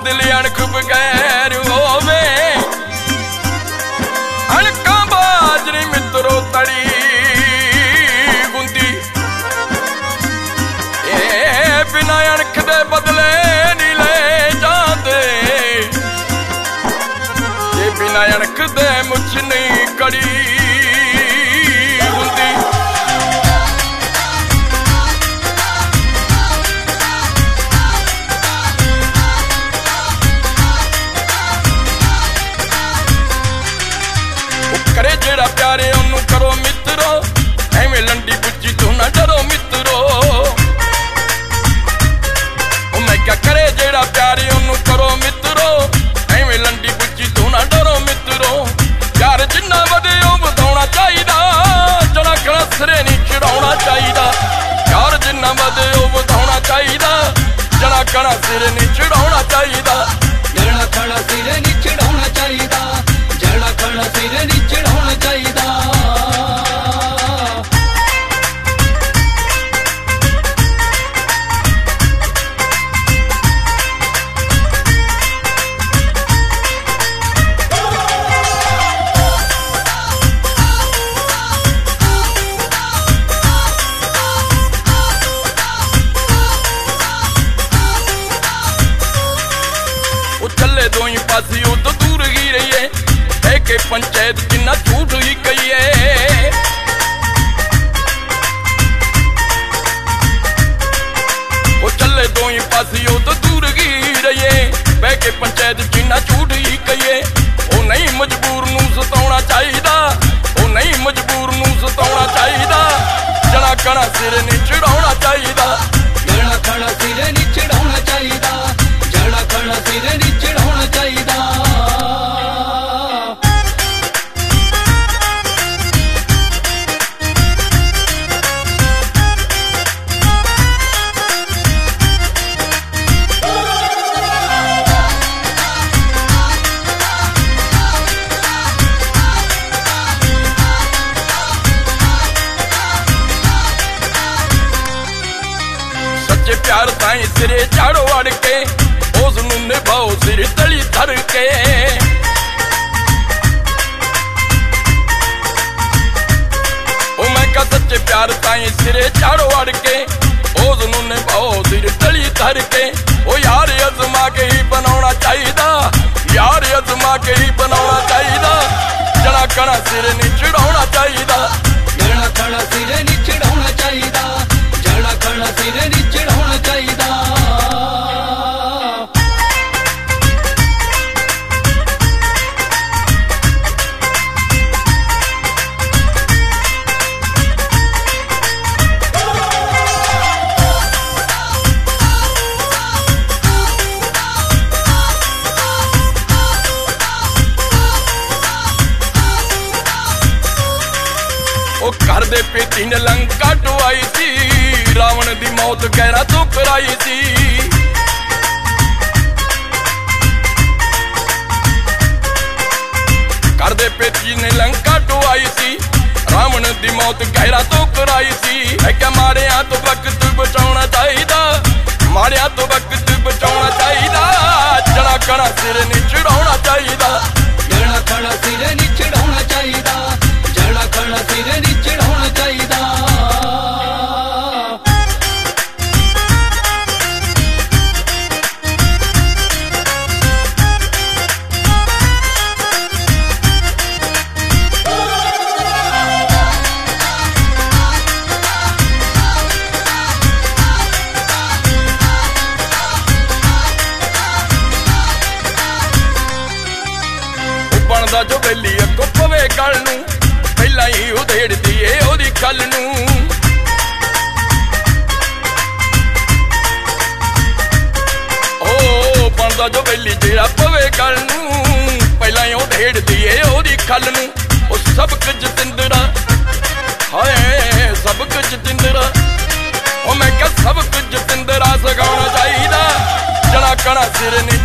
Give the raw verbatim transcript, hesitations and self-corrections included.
बदले अणख बगैर होवे अणका बाजरी मित्रो तड़ी गुंदी ए बिना अणख दे बदले नहीं ले जाते ये बिना अणख दे मुझ नहीं कड़ी करे जेड़ा प्यारे ओनू करो मित्रो एवें लंडी बुच्ची तू ना डरो मित्रो ओ मैं क्या करे जेड़ा प्यारे ओनू करो मित्रो एवें लंडी बुच्ची तू ना डरो मित्रो यार जिन्ना वधे ओ वधाउणा चाहीदा जड़ा खड़ा सिरे नहीं चढ़ाउणा चाहीदा यार जिन्ना वधे ओ वधाउणा चाहीदा जड़ा खड़ा सिरे नहीं चढ़ाउणा चाहीदा जड़ा खड़ा सिरे नहीं चढ़ाउणा चाहीदा जड़ा खड़ा सिरे नहीं चढ़ाउणा चाहीदा ओ चले दो ही पासी ओ तो दूर ही रहिए के पंचायत जिन्ना झूठ ही कहिए वो चले दो ही पासी हो तो दूर ही रहिए बह के पंचायत जिन्ना झूठ ही कहिए वो नहीं मजबूर नू सताउणा चाहिदा वो नहीं मजबूर नू सताउणा चाहिदा जड़ा खड़ा सिर नहीं चढ़ाउणा चाहिदा जड़ा खड़ा सिर नहीं चढ़ाउणा चाहिदा जड़ा खड़ा सिर नहीं चढ़ाउणा चाहिदा प्यार ताई सिरे चाड़ो अड़ के उस निभाओ सिर तली धर के ओ मैं का सच्चे प्यार ताई सिरे चाड़ो अड़ के उस निभाओ सिर तली धर के ओ यार अजमा के ही बनाना चाहिदा यार अजमा के ही बनाना चाहिदा जड़ा खड़ा सिर नहीं चढ़ाउणा चाहिदा जड़ा खड़ा सिर नहीं चढ़ाउणा चाहिदा जड़ा खड़ा सिर नहीं चढ़ाउणा चाहिदा ओ घर दे पेटी ने लंका टुआई सी रावण दी मौत गहरा तो कराई सी घर दे पेटी ने लंका टुआई सी रावण दी मौत गहरा तो कराई सी है क्या माड़िया तो वक्त बचाउणा चाहिदा माड़िया तो वक्त बचाउणा चाहिदा जड़ा खड़ा सिर नहीं चढ़ाउणा चाहिदा जड़ा खड़ा सिर नहीं चढ़ाउणा चाहिदा जड़ा खड़ा सिर नहीं चढ़ाउणा चाहिदा बनदा जो बेली अगो पवे गल नू पहला ही उधेड़ दिए ओदी खल नू ओ बनदा जो बेली जेड़ा पवे गल नू पहला ही उधेड़ दिए ओदी खल नू ओ सब कुछ जिंदरा हाय सब कुछ जिंदरा ओ मैं क्या सब कुछ जिंदरा सगाउणा चाहिदा जड़ा खड़ा सिर नहीं